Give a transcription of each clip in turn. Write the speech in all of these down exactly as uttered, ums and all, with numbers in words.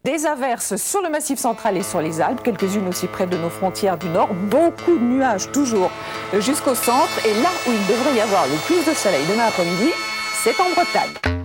Des averses sur le Massif central et sur les Alpes, quelques-unes aussi près de nos frontières du nord. Beaucoup de nuages toujours jusqu'au centre. Et là où il devrait y avoir le plus de soleil demain après-midi, c'est en Bretagne.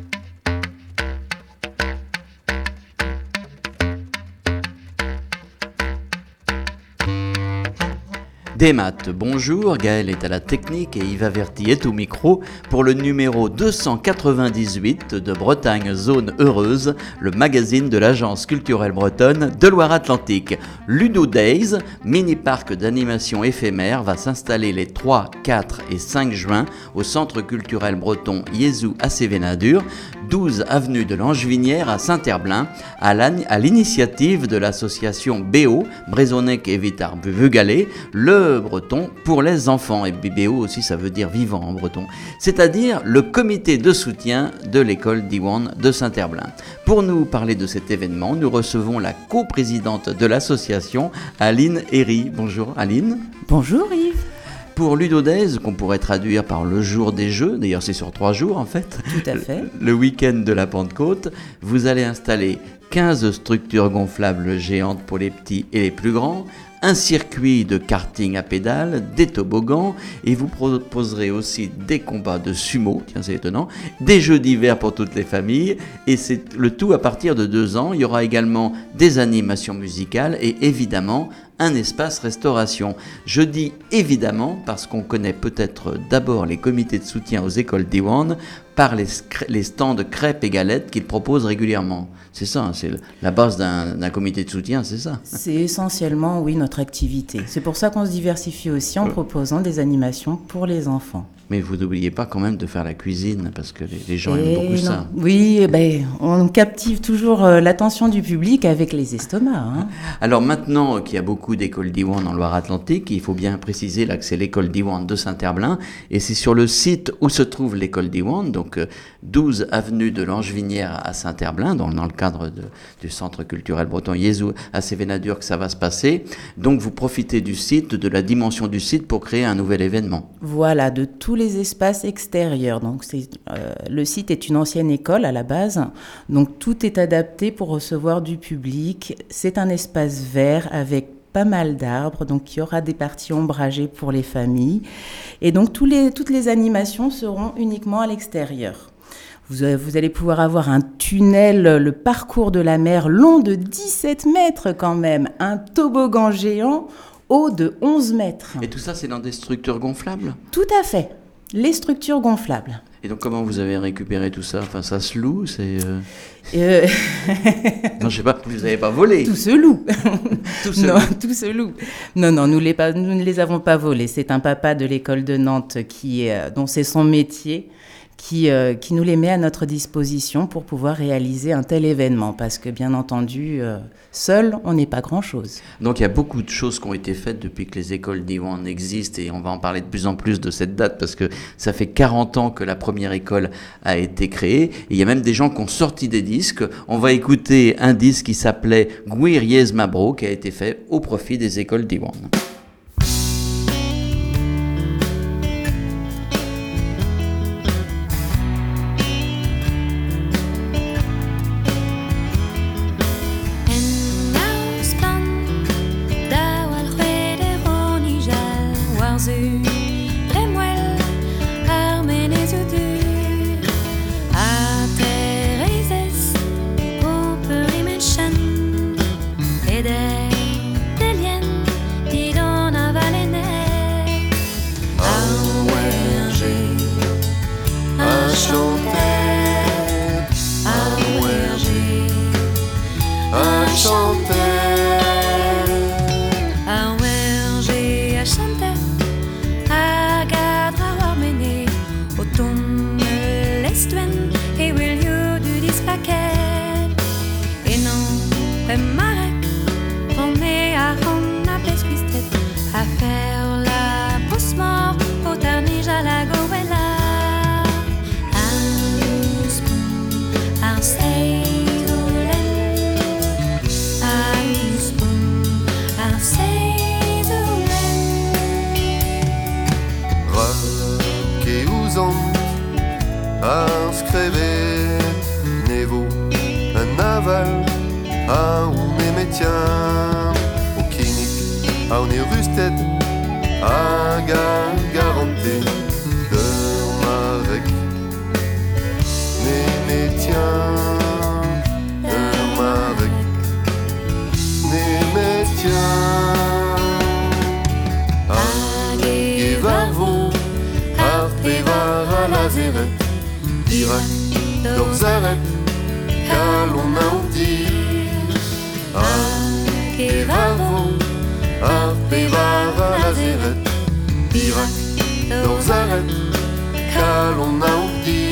Des maths, bonjour, Gaël est à la technique et Yves Averti est au micro pour le numéro deux cent quatre-vingt-dix-huit de Bretagne Zone Heureuse, le magazine de l'agence culturelle bretonne de Loire-Atlantique. Ludo Days, mini-parc d'animation éphémère, va s'installer les trois, quatre et cinq juin au centre culturel breton Yezou à Sévénadur, douze avenue de l'Angevinière à Saint-Herblain, à, à l'initiative de l'association B O, Brezonec et Vitar Vugalé, le breton pour les enfants, et B O aussi ça veut dire vivant en breton, c'est-à-dire le comité de soutien de l'école Diwan de Saint-Herblain. Pour nous parler de cet événement, nous recevons la coprésidente de l'association, Aline Herry. Bonjour Aline. Bonjour Yves. Pour Ludo Days, qu'on pourrait traduire par le jour des jeux, d'ailleurs c'est sur trois jours en fait, tout à fait. Le week-end de la Pentecôte, vous allez installer quinze structures gonflables géantes pour les petits et les plus grands, un circuit de karting à pédales, des toboggans, et vous proposerez aussi des combats de sumo, tiens c'est étonnant, des jeux d'hiver pour toutes les familles, et c'est le tout à partir de deux ans. Il y aura également des animations musicales et évidemment un espace restauration. Je dis évidemment parce qu'on connaît peut-être d'abord les comités de soutien aux écoles Diwan par les, les stands de crêpes et galettes qu'ils proposent régulièrement. C'est ça, hein, c'est la base d'un, d'un comité de soutien, c'est ça. C'est essentiellement, oui, notre activité. C'est pour ça qu'on se diversifie aussi en proposant des animations pour les enfants. Mais vous n'oubliez pas quand même de faire la cuisine, parce que les, les gens et aiment beaucoup non. ça. Oui, ben, on captive toujours euh, l'attention du public avec les estomacs. Hein. Alors maintenant qu'il y a beaucoup d'écoles Diwan en Loire-Atlantique, il faut bien préciser là que c'est l'école Diwan de Saint-Herblain, et c'est sur le site où se trouve l'école Diwan, donc euh, douze avenue de l'Angevinière à Saint-Herblain, dans, dans le cadre de, du centre culturel breton Yezou à Sévénadur que ça va se passer. Donc vous profitez du site, de la dimension du site pour créer un nouvel événement. Voilà, de tous les espaces extérieurs. Donc c'est, euh, le site est une ancienne école à la base, donc tout est adapté pour recevoir du public. C'est un espace vert avec pas mal d'arbres, donc il y aura des parties ombragées pour les familles. Et donc tous les, toutes les animations seront uniquement à l'extérieur. Vous, vous allez pouvoir avoir un tunnel, le parcours de la mer long de dix-sept mètres quand même, un toboggan géant haut de onze mètres. Et tout ça, c'est dans des structures gonflables ? Tout à fait, les structures gonflables. Et donc, comment vous avez récupéré tout ça ? Enfin, ça se loue, c'est... Euh... Euh... non, je sais pas, vous n'avez pas volé. Tout se loue. tout se non, loue. tout se loue. Non, non, nous, les pas, nous ne les avons pas volés. C'est un papa de l'école de Nantes qui est, dont c'est son métier, qui, euh, qui nous les met à notre disposition pour pouvoir réaliser un tel événement. Parce que, bien entendu, euh, seul, on n'est pas grand-chose. Donc, il y a beaucoup de choses qui ont été faites depuis que les écoles Diwan existent, et on va en parler de plus en plus de cette date, parce que ça fait quarante ans que la première école a été créée, et il y a même des gens qui ont sorti des disques. On va écouter un disque qui s'appelait Gwir Yez Mabro, qui a été fait au profit des écoles Diwan. I'll say, Irak, Dorzaret, Kalon Audi, Akevavo, Arpevara Lazeret, Irak, Dorzaret, Kalon Audi.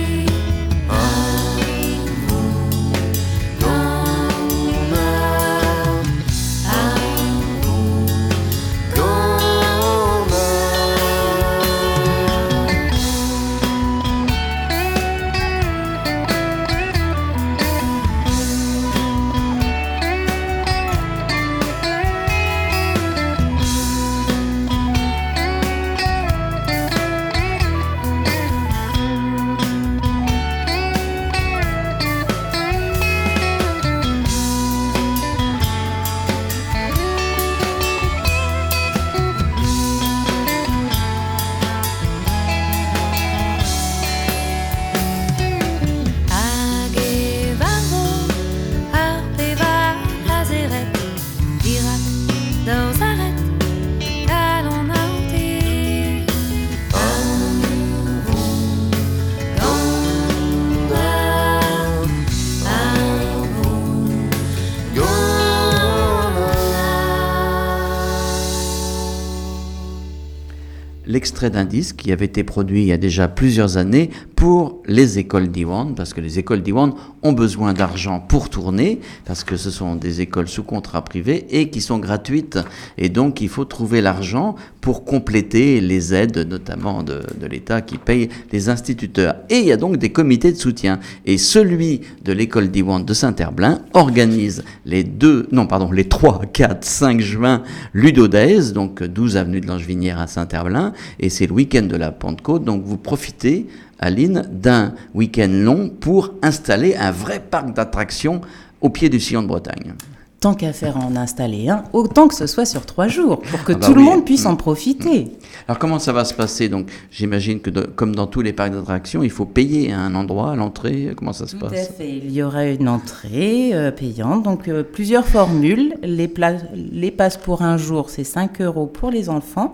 L'extrait d'un disque qui avait été produit il y a déjà plusieurs années pour les écoles Diwan, parce que les écoles Diwan ont besoin d'argent pour tourner, parce que ce sont des écoles sous contrat privé et qui sont gratuites. Et donc, il faut trouver l'argent pour compléter les aides, notamment de, de l'État qui paye les instituteurs. Et il y a donc des comités de soutien. Et celui de l'école Diwan de Saint-Herblain organise les deux, non, pardon, les trois, quatre, cinq juin Ludo Days, donc douze avenue de Langevinière à Saint-Herblain. Et c'est le week-end de la Pentecôte, donc vous profitez, Aline, d'un week-end long pour installer un vrai parc d'attractions au pied du sillon de Bretagne. Tant qu'à faire en installer un, autant que ce soit sur trois jours, pour que ah bah tout oui. le monde puisse mmh. en profiter. Alors comment ça va se passer? Donc j'imagine que de, comme dans tous les parcs d'attractions, il faut payer à un endroit, à l'entrée. Comment ça se tout passe? Tout à fait. Il y aura une entrée euh, payante, donc euh, plusieurs formules. Les, pla- les passes pour un jour, c'est cinq euros pour les enfants,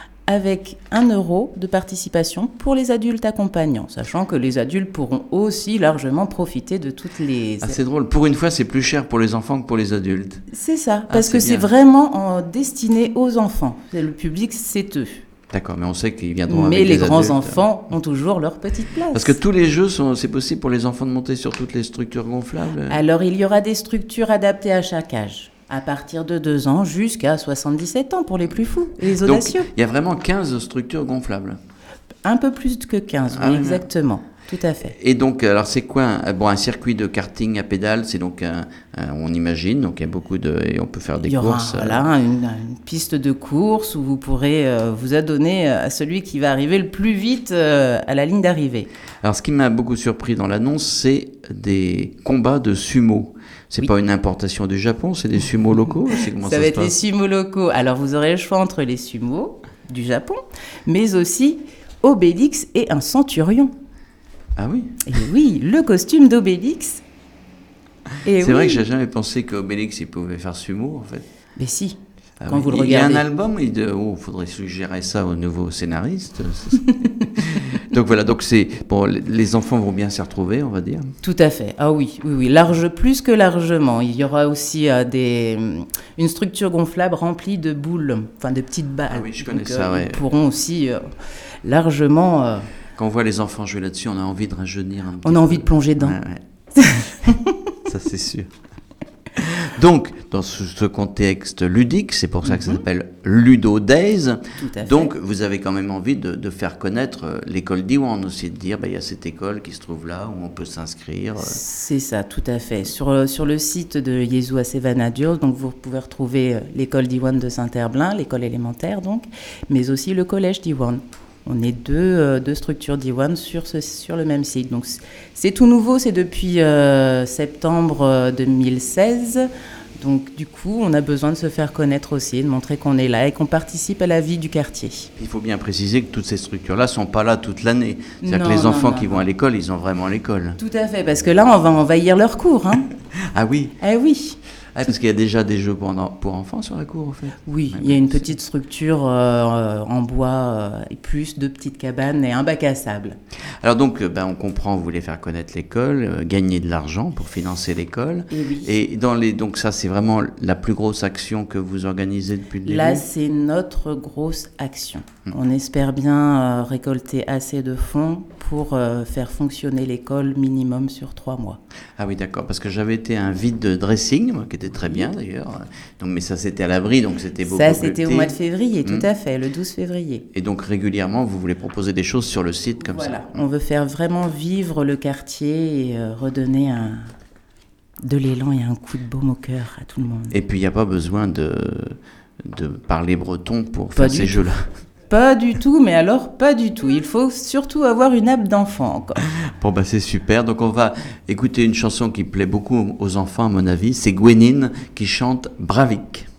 avec un euro de participation pour les adultes accompagnants, sachant que les adultes pourront aussi largement profiter de toutes les... Ah, c'est drôle, pour une fois c'est plus cher pour les enfants que pour les adultes. C'est ça, ah, parce c'est que bien. C'est vraiment en, destiné aux enfants. Le public, c'est eux. D'accord, mais on sait qu'ils viendront mais avec les les grands adultes. enfants ont toujours leur petite place. Parce que tous les jeux, sont, c'est possible pour les enfants de monter sur toutes les structures gonflables? Alors il y aura des structures adaptées à chaque âge. À partir de deux ans jusqu'à soixante-dix-sept ans pour les plus fous, les audacieux. Donc, il y a vraiment quinze structures gonflables. Un peu plus que quinze, ah, oui, oui, exactement. Tout à fait. Et donc, alors c'est quoi un, bon, un circuit de karting à pédales? C'est donc, un, un, on imagine, donc il y a beaucoup de... Et on peut faire des il y aura, courses. Voilà, une, une piste de course où vous pourrez euh, vous adonner à celui qui va arriver le plus vite euh, à la ligne d'arrivée. Alors, ce qui m'a beaucoup surpris dans l'annonce, c'est des combats de sumo. C'est oui. pas une importation du Japon, c'est des sumos locaux? C'est comment ça, ça va se être passe? les sumos locaux. Alors, vous aurez le choix entre les sumos du Japon, mais aussi Obélix et un centurion. Ah oui? Et oui, le costume d'Obélix. Et c'est oui. vrai que j'ai jamais pensé qu'Obélix il pouvait faire sumo en fait. Mais si, ah quand oui. vous le il regardez. Il y a un album, il de... oh, faudrait suggérer ça au nouveau scénariste. Donc voilà, donc c'est bon, les enfants vont bien s'y retrouver, on va dire. Tout à fait. Ah oui, oui, oui, large, plus que largement. Il y aura aussi euh, des, une structure gonflable remplie de boules, enfin de petites balles. Ah oui, je connais donc, ça. Euh, ouais. Ils pourront aussi euh, largement. Euh... Quand on voit les enfants jouer là-dessus, on a envie de rajeunir un petit On a peu. envie de plonger dedans. Ouais, ouais. Ça c'est sûr. Donc, dans ce, ce contexte ludique, c'est pour ça mm-hmm. que ça s'appelle Ludo Days. Tout à fait. Donc, vous avez quand même envie de, de faire connaître euh, l'école Diwan aussi, de dire, il bah, y a cette école qui se trouve là, où on peut s'inscrire. Euh. C'est ça, tout à fait. Sur, sur le site de Yezhou Assevanadios, donc vous pouvez retrouver euh, l'école Diwan de Saint-Herblain, l'école élémentaire donc, mais aussi le collège Diwan. On est deux, euh, deux structures Diwan sur, ce, sur le même site. Donc, c'est, c'est tout nouveau, c'est depuis euh, septembre deux mille seize. Donc, du coup, on a besoin de se faire connaître aussi, de montrer qu'on est là et qu'on participe à la vie du quartier. Il faut bien préciser que toutes ces structures-là ne sont pas là toute l'année. C'est-à-dire non, que les non, enfants non, qui non. vont à l'école, ils ont vraiment l'école. Tout à fait, parce que là, on va envahir leurs cours. Hein. Ah oui? Eh oui. Ah, parce qu'il y a déjà des jeux pour, pour enfants sur la cour, en fait. Oui, Ouais, il y a une c'est... petite structure euh, en bois euh, et plus de petites cabanes et un bac à sable. Alors donc, ben, on comprend, vous voulez faire connaître l'école, euh, gagner de l'argent pour financer l'école. Et oui. Et dans les, donc ça, c'est vraiment la plus grosse action que vous organisez depuis le début. Là, c'est notre grosse action. Mmh. On espère bien euh, récolter assez de fonds pour euh, faire fonctionner l'école minimum sur trois mois. Ah oui, d'accord, parce que j'avais été à un vide dressing, qui était très bien d'ailleurs. Donc, mais ça, c'était à l'abri, donc c'était beaucoup Ça, plus c'était petit. au mois de février, tout mmh. à fait, le douze février. Et donc, régulièrement, vous voulez proposer des choses sur le site comme voilà. ça. Voilà, on veut faire vraiment vivre le quartier et euh, redonner un... de l'élan et un coup de baume au cœur à tout le monde. Et puis, il n'y a pas besoin de, de parler breton pour pas faire ces tout. jeux-là. Pas du tout, mais alors pas du tout. Il faut surtout avoir une âme d'enfant encore. Bon, bah c'est super. Donc on va écouter une chanson qui plaît beaucoup aux enfants, à mon avis. C'est Gwenine qui chante Bravik.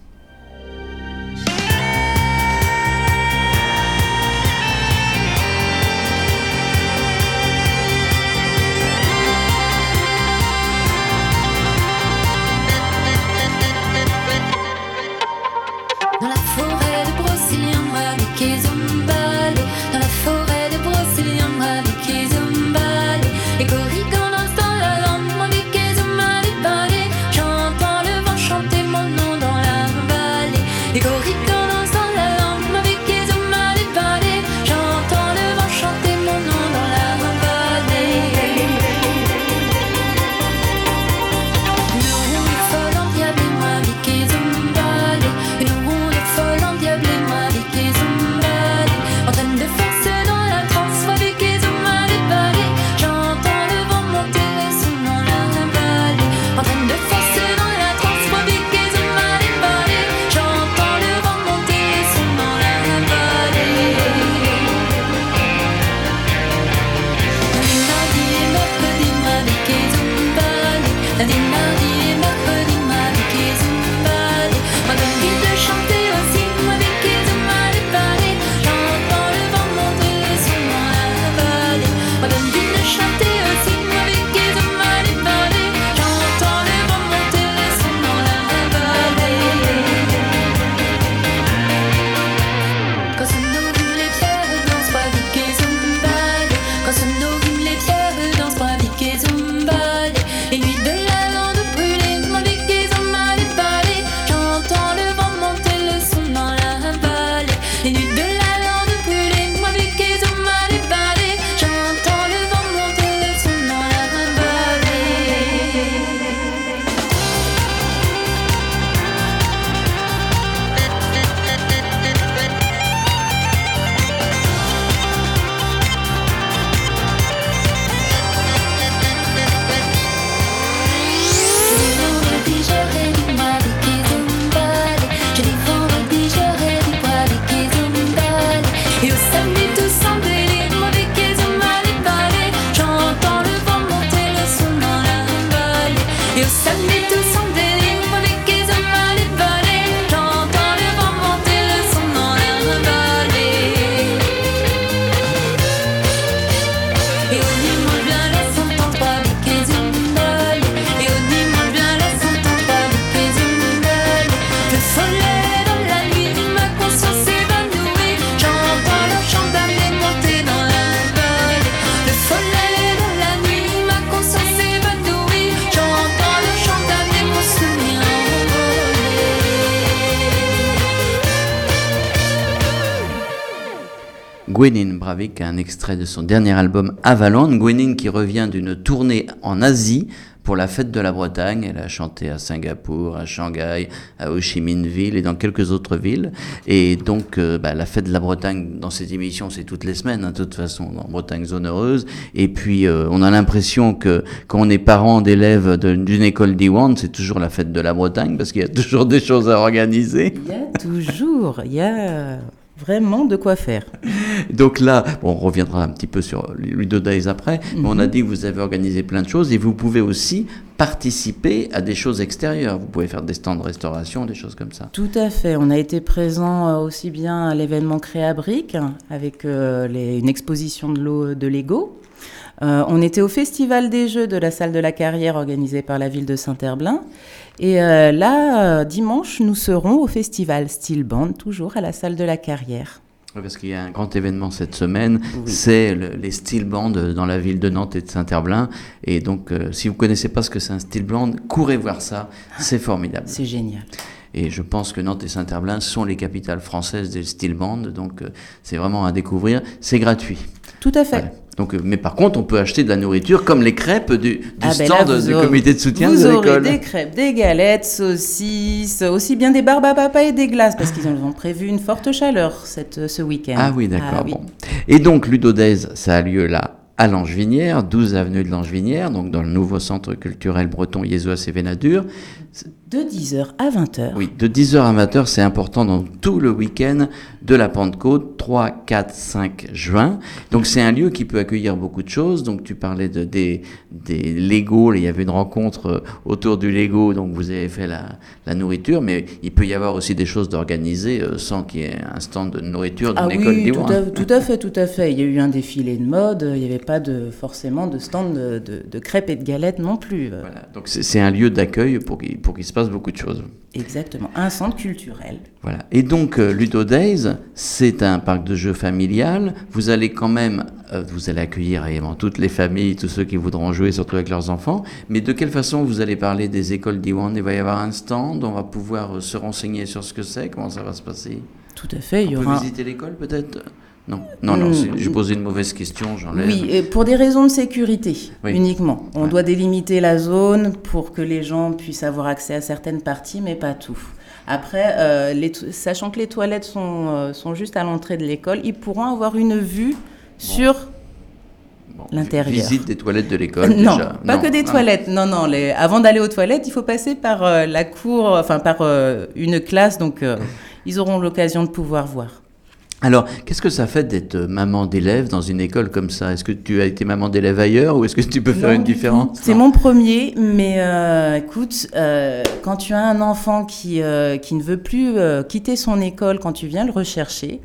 Gwenine Bravik, un extrait de son dernier album Avalon. Gwenine qui revient d'une tournée en Asie pour la fête de la Bretagne. Elle a chanté à Singapour, à Shanghai, à Ho Chi Minh Ville et dans quelques autres villes. Et donc, euh, bah, la fête de la Bretagne, dans cette émission, c'est toutes les semaines, hein, de toute façon, dans Bretagne Zone Heureuse. Et puis, euh, on a l'impression que quand on est parent d'élèves de, d'une école d'Iwan, c'est toujours la fête de la Bretagne parce qu'il y a toujours des choses à organiser. Il y a toujours, il y a... vraiment de quoi faire. Donc là, bon, on reviendra un petit peu sur Ludo Days après, mm-hmm. mais on a dit que vous avez organisé plein de choses et vous pouvez aussi participer à des choses extérieures. Vous pouvez faire des stands de restauration, des choses comme ça. Tout à fait. On a été présent aussi bien à l'événement Créabrique avec euh, les, une exposition de, l'eau, de Lego. Euh, on était au Festival des Jeux de la Salle de la Carrière organisé par la ville de Saint-Herblain. Et euh, là, euh, dimanche, nous serons au Festival Steel Band, toujours à la Salle de la Carrière. Parce qu'il y a un grand événement cette semaine, Oui. c'est le, les steel bands dans la ville de Nantes et de Saint-Herblain. Et donc, euh, si vous ne connaissez pas ce que c'est un steel band, courez voir ça, c'est formidable. C'est génial. Et je pense que Nantes et Saint-Herblain sont les capitales françaises des steel bands, donc euh, c'est vraiment à découvrir. C'est gratuit. Tout à fait. Voilà. Donc, euh, mais par contre, on peut acheter de la nourriture comme les crêpes du, du Ah ben stand là, vous du aurez- comité de soutien vous de aurez l'école. des crêpes, des galettes, saucisses, aussi bien des barbes à papa et des glaces, parce qu'ils ont prévu une forte chaleur cette, ce week-end. Ah oui, d'accord. Ah oui. Bon. Et donc, Ludo Days, ça a lieu là, à Langevinière, douze avenue de Langevinière, donc dans le nouveau centre culturel breton Yézoas et Vénadur. De dix heures à vingt heures. Oui, de dix heures à vingt heures, c'est important dans tout le week-end de la Pentecôte, trois, quatre, cinq juin. Donc c'est un lieu qui peut accueillir beaucoup de choses. Donc tu parlais de, des, des Lego, il y avait une rencontre autour du Lego, donc vous avez fait la, la nourriture, mais il peut y avoir aussi des choses d'organiser euh, sans qu'il y ait un stand de nourriture d'une Ah école oui, tout d'Iwan. à, tout à fait, tout à fait. Il y a eu un défilé de mode, il n'y avait pas de, forcément de stand de, de, de crêpes et de galettes non plus. Voilà, donc c'est, c'est un lieu d'accueil pour qu'il, pour qu'il se passe beaucoup de choses. Exactement, un centre culturel. Voilà. Et donc, euh, Ludo Days, c'est un parc de jeux familial. Vous allez quand même, euh, vous allez accueillir évidemment toutes les familles, tous ceux qui voudront jouer, surtout avec leurs enfants. Mais de quelle façon vous allez parler des écoles d'Iwan? Il va y avoir un stand, on va pouvoir euh, se renseigner sur ce que c'est, comment ça va se passer? Tout à fait, il y On peut aura... visiter l'école peut-être? Non, non, non, Hmm. c'est- j'ai posé une mauvaise question, j'enlève. Oui, et pour des raisons de sécurité Oui. uniquement. On Ouais. doit délimiter la zone pour que les gens puissent avoir accès à certaines parties, mais pas tout. Après, euh, les to- sachant que les toilettes sont, euh, sont juste à l'entrée de l'école, ils pourront avoir une vue sur... Bon, l'intérieur. Visite des toilettes de l'école non, déjà. pas que des Ah. toilettes. Non, non. Les... Avant d'aller aux toilettes, il faut passer par euh, la cour, enfin par euh, une classe, donc euh, ils auront l'occasion de pouvoir voir. Alors, qu'est-ce que ça fait d'être maman d'élève dans une école comme ça? Est-ce que tu as été maman d'élève ailleurs ou est-ce que tu peux faire Non, une du différence? tout. C'est Non. mon premier, mais euh, écoute, euh, quand tu as un enfant qui, euh, qui ne veut plus euh, quitter son école quand tu viens le rechercher,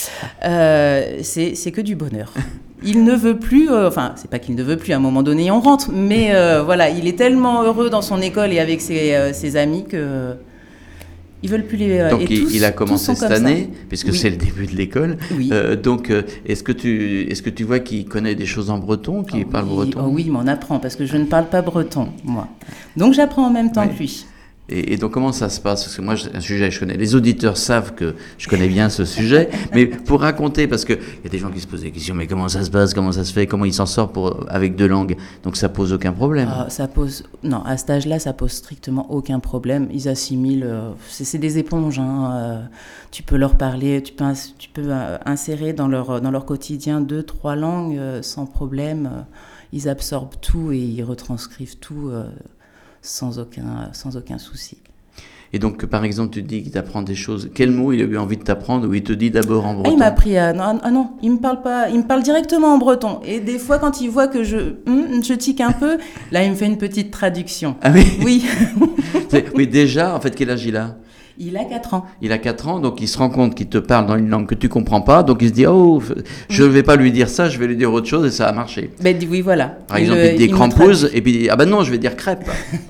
euh, c'est, c'est que du bonheur. Il ne veut plus, euh, enfin, c'est pas qu'il ne veut plus, à un moment donné on rentre, mais euh, voilà, il est tellement heureux dans son école et avec ses, euh, ses amis que... euh, ils veulent plus les... Donc et il, tous- il a tous commencé sont cette comme ça. année, puisque Oui. c'est le début de l'école. Oui. Euh, donc, euh, est-ce que tu, est-ce que tu vois qu'il connaît des choses en breton, qu'il Oh parle oui, breton? oh oui, mais on apprend, parce que je ne parle pas breton, moi. Donc j'apprends en même temps Oui. que lui. Et, et donc comment ça se passe? Parce que moi, c'est un sujet que je connais. Les auditeurs savent que je connais bien ce sujet, mais pour raconter, parce que il y a des gens qui se posent des questions, mais comment ça se passe, comment ça se fait, comment il s'en sort pour avec deux langues? Donc ça pose aucun problème. Ah, ça pose, non, à cet âge-là, ça pose strictement aucun problème. Ils assimilent, euh, c'est, c'est des éponges. Hein, euh, tu peux leur parler, tu peux, ins- tu peux euh, insérer dans leur, dans leur quotidien deux, trois langues euh, sans problème. Euh, ils absorbent tout et ils retranscrivent tout euh, sans aucun, sans aucun souci. Et donc, par exemple, tu dis qu'il t'apprend des choses. Quel mot il a eu envie de t'apprendre ou il te dit d'abord en Ah, breton? il m'a appris à... Non, ah non, il me parle pas... Il me parle directement en breton. Et des fois, quand il voit que je, hum, je tique un peu, là, il me fait une petite traduction. Ah oui, Oui, C'est- oui, déjà, en fait, quel âge il a? il a quatre ans. Il a quatre ans, donc il se rend compte qu'il te parle dans une langue que tu comprends pas, donc il se dit, oh, je ne vais pas lui dire ça, je vais lui dire autre chose, et ça a marché. Ben oui, voilà. Par exemple, il, il dit me crampouse, traduit. et puis il dit, ah ben non, je vais dire crêpe.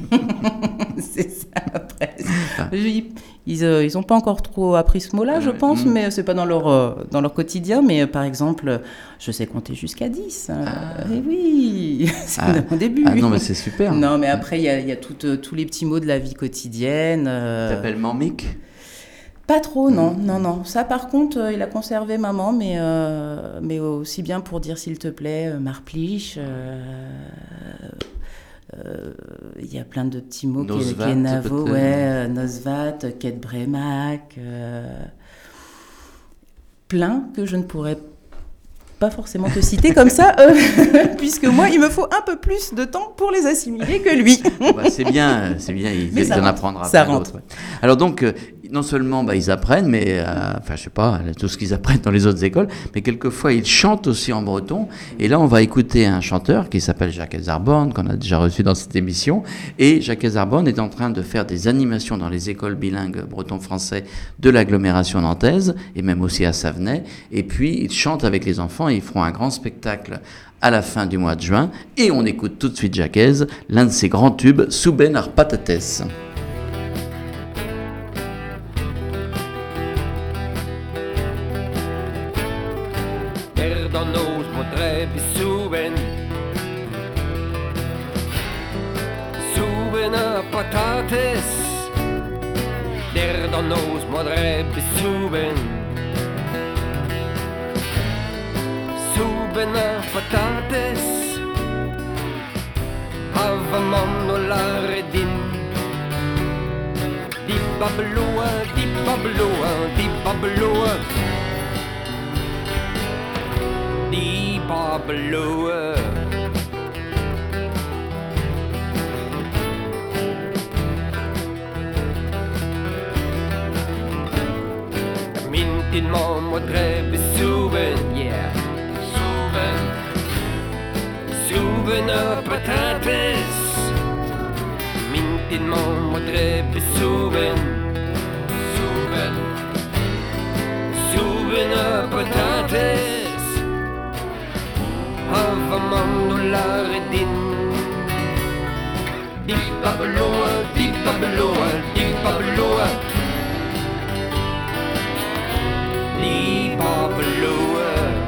C'est ça, après. Ah. Ils ils, euh, ils ont pas encore trop appris ce mot-là, je Ouais. pense, Mm. mais c'est pas dans leur, euh, dans leur quotidien. Mais euh, par exemple, je sais compter jusqu'à dix. Euh, Ah. Et oui, c'est Ah. au début. Ah non, mais c'est super. Non, mais après, il y a, il y a tout, euh, tous les petits mots de la vie quotidienne. euh, Tu t'appelles Mamic? Pas trop, non, non, non. Ça, par contre, euh, il a conservé maman, mais, euh, mais aussi bien pour dire s'il te plaît, euh, Marplich. euh, euh, Il y a plein de petits mots. Nosvat, Kenavo, peut-être. ouais, euh, Nosvat, Ket Bremac. euh, plein que je ne pourrais pas forcément te citer comme ça, euh, puisque moi, il me faut un peu plus de temps pour les assimiler que lui. Bah, c'est bien, c'est bien, il, Mais il ça en rentre, apprendra ça plein rentre. d'autres, ouais. Alors donc, euh, non seulement bah, ils apprennent, mais euh, enfin je sais pas tout ce qu'ils apprennent dans les autres écoles, mais quelquefois ils chantent aussi en breton. Et là on va écouter un chanteur qui s'appelle Jacques Herzarborn, qu'on a déjà reçu dans cette émission. Et Jacques Herzarborn est en train de faire des animations dans les écoles bilingues breton-français de l'agglomération nantaise et même aussi à Savenay. Et puis ils chantent avec les enfants et ils feront un grand spectacle à la fin du mois de juin. Et on écoute tout de suite Jacques, l'un de ses grands tubes, Souben ar patates. Dan oos modre besuben Suben a patates Der dan oos modre besuben Suben a patates Hava mando la redin Di babloa, di babloa, di babloa Di babloa Mintin man modre besuben, yeah Suben Suben a patates Mintin man modre besuben Suben Suben a patates Hava mandolare din Di babloa, di babloa, di babloa Di babloa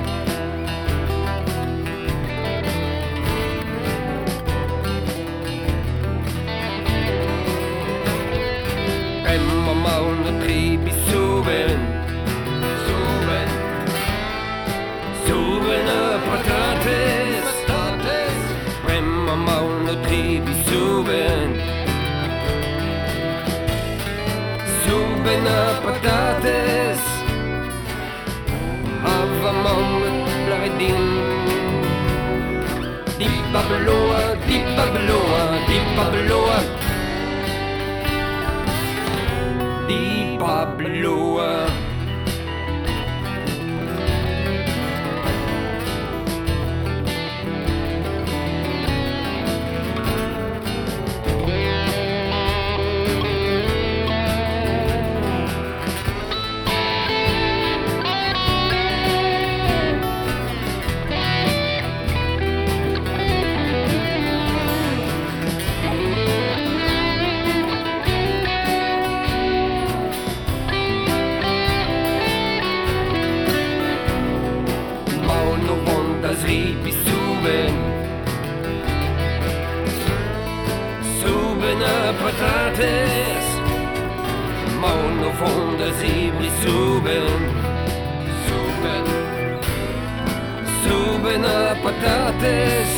Emma mauna tribi suben Suben Suben a patates Patates Emma mauna tribi suben Suben a patates Hava mauna laredin Di babloa, di babloa, di babloa Di babloa Ribi suben Suben a patates Mauno fonda ribi suben Suben Suben a patates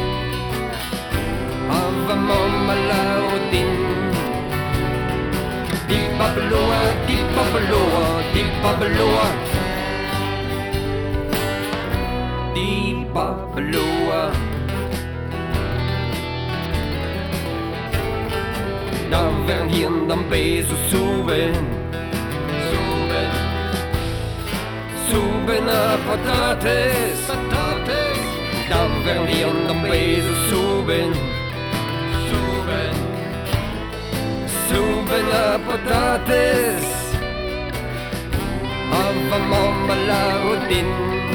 Hava mamma laudin Di babloa, di babloa, di babloa Di babloa Daver hien dan beso suben Suben Suben a patates Patates Daver hien dan beso suben Suben Suben a patates Hava mamma laudin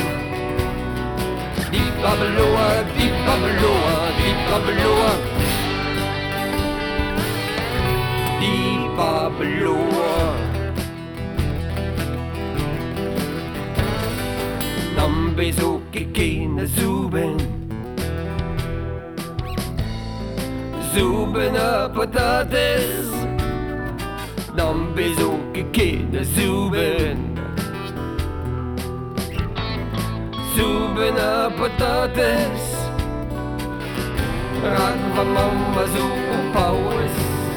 Di babloa, di babloa, di babloa Di babloa Dan beso keke na zuben Zuben a patates Dan beso keke na zuben Suben a patates Ragva mamma zupo paues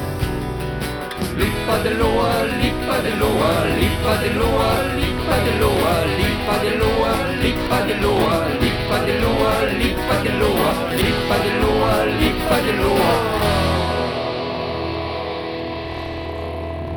Lipa de loa, lipa de loa, lipa de loa, lipa de loa, lipa de loa, lipa de loa, lipa de loa, lipa de loa, lipa de loa, lipa de loa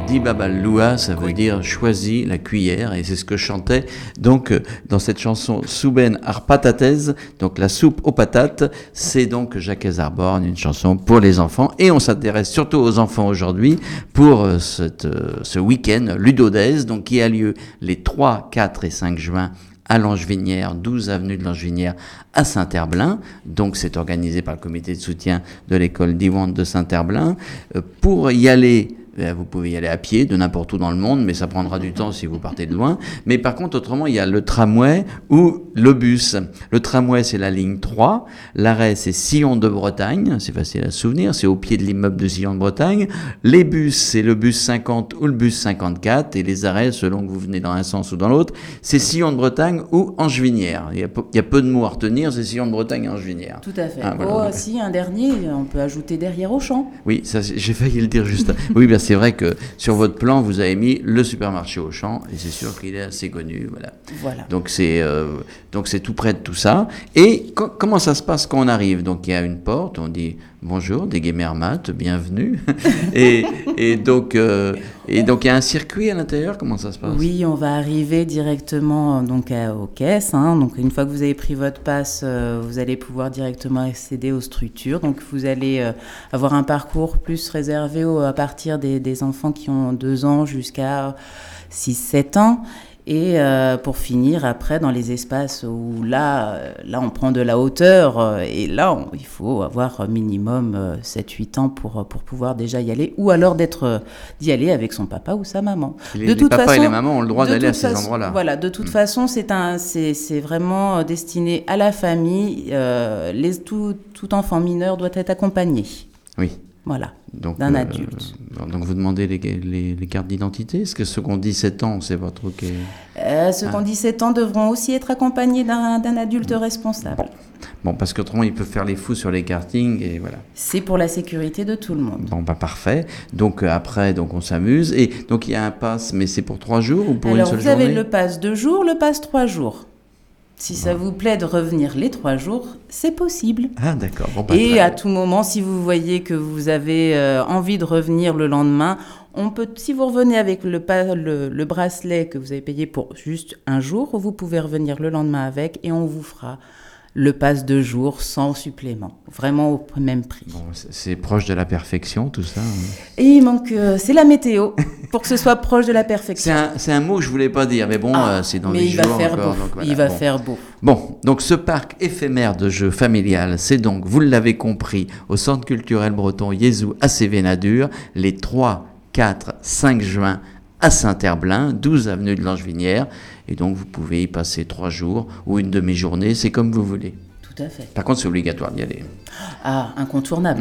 Dibabaloua, ça veut Oui. dire choisis la cuillère, et c'est ce que chantait donc euh, dans cette chanson Souben Arpatatez, donc la soupe aux patates. C'est donc Jacques Herzarborn, une chanson pour les enfants, et on s'intéresse surtout aux enfants aujourd'hui pour euh, cette, euh, ce week-end Ludodez, donc qui a lieu les trois, quatre et cinq juin à Langevinière, douze avenue de Langevinière à Saint-Herblain. Donc c'est organisé par le comité de soutien de l'école Diwan de Saint-Herblain. Euh, pour y aller, vous pouvez y aller à pied de n'importe où dans le monde, mais ça prendra du temps si vous partez de loin. Mais par contre, autrement, il y a le tramway ou le bus. Le tramway, c'est la ligne trois. L'arrêt, c'est Sillon de Bretagne. C'est facile à se souvenir. C'est au pied de l'immeuble de Sillon de Bretagne. Les bus, c'est le bus cinquante ou le bus cinquante-quatre. Et les arrêts, selon que vous venez dans un sens ou dans l'autre, c'est Sillon de Bretagne ou Angevinière. Il y a peu, il y a peu de mots à retenir, c'est Sillon de Bretagne et Angevinière. Tout à fait. Ah, voilà. Oh, si, un dernier, on peut ajouter derrière Auchan. Oui, ça, j'ai failli le dire juste. Oui, bien c'est vrai que sur votre plan, vous avez mis le supermarché Auchan, et c'est sûr qu'il est assez connu. Voilà. Voilà. Donc c'est euh, donc c'est tout près de tout ça. Et co- comment ça se passe quand on arrive? Donc il y a une porte, on dit bonjour, des Gemermat, bienvenue. et, et donc euh, et donc il y a un circuit à l'intérieur. Comment ça se passe? Oui, on va arriver directement donc à, aux caisses. Hein. Donc une fois que vous avez pris votre passe, euh, vous allez pouvoir directement accéder aux structures. Donc vous allez euh, avoir un parcours plus réservé au, à partir des, des enfants qui ont deux ans jusqu'à six sept ans. Et euh, pour finir, après, dans les espaces où là, euh, là on prend de la hauteur, euh, et là, on, il faut avoir minimum euh, sept huit ans pour, pour pouvoir déjà y aller, ou alors d'être, euh, d'y aller avec son papa ou sa maman. Les, les papas et les mamans ont le droit d'aller à ces façon, endroits-là. Voilà, de toute Mmh. façon, c'est, un, c'est, c'est vraiment destiné à la famille. Euh, les, tout, tout enfant mineur doit être accompagné. Oui. Voilà, Donc, d'un euh, adulte. Donc vous demandez les, les, les cartes d'identité. Est-ce que ceux qui ont dix-sept ans, c'est votre OK? Euh, ceux qui ont Ah. dix-sept ans devront aussi être accompagnés d'un, d'un adulte responsable. Bon, parce qu'autrement, ils peuvent faire les fous sur les kartings et voilà. C'est pour la sécurité de tout le monde. Bon, bah parfait. Donc euh, après, donc on s'amuse. Et donc il y a un pass, mais c'est pour trois jours ou pour Alors, une seule vous avez journée? le pass deux jours, le pass trois jours. Si ça vous plaît de revenir les trois jours, c'est possible. Ah d'accord. Bon, bah, Et très à bien. tout moment, si vous voyez que vous avez euh, envie de revenir le lendemain, on peut, si vous revenez avec le, pa- le, le bracelet que vous avez payé pour juste un jour, vous pouvez revenir le lendemain avec et on vous fera le pass de jour sans supplément, vraiment au même prix. Bon, c'est, c'est proche de la perfection, tout ça. hein. Et il manque, euh, c'est la météo pour que ce soit proche de la perfection. C'est un, c'est un mot que je voulais pas dire, mais bon, Ah, euh, c'est dans mais les il jours va faire encore. beau. donc voilà. Il va Bon. faire beau. Bon, donc ce parc éphémère de jeux familial, c'est donc, vous l'avez compris, au Centre culturel breton Yézou à Sévénadur, les trois, quatre, cinq juin à Saint-Herblain, douze avenue de Langevinière. Et donc vous pouvez y passer trois jours ou une demi-journée, c'est comme vous voulez. Tout à fait. Par contre, c'est obligatoire d'y aller. Ah, incontournable.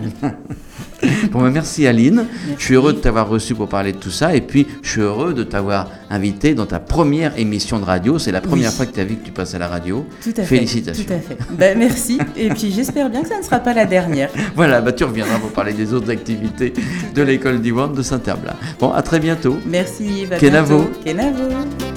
Bon, ben, merci Aline. Je suis heureux de t'avoir reçu pour parler de tout ça. Et puis, je suis heureux de t'avoir invité dans ta première émission de radio. C'est la première Oui. fois que tu as vu que tu passes à la radio. Tout à fait. Félicitations. Tout à fait. Ben, merci. Et puis j'espère bien que ça ne sera pas la dernière. Voilà, bah, tu reviendras pour parler des autres activités de l'école Diwan de Saint-Herblain. Bon, à très bientôt. Merci. À Kenavo. bientôt. Kenavo.